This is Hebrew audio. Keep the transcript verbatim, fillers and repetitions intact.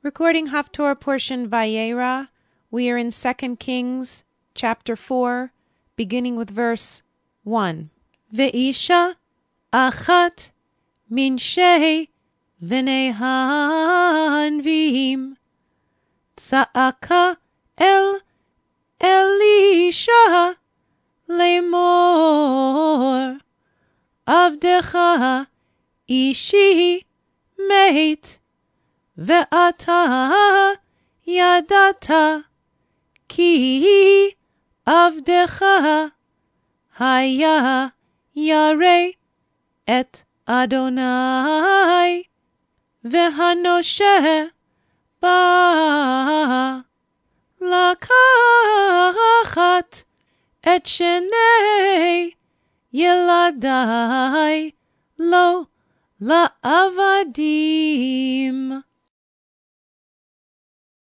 Recording Haftorah portion Vayera. We are in Second Kings, chapter four, beginning with verse one. Ve'isha achat min shei v'nei hanviim tza'aka el Elisha lemor avdecha ishi מת ואתה ידעת כי עבדך היה ירא את אדוני, והנושה בא לקחת את שני ילדי לו לעבדים.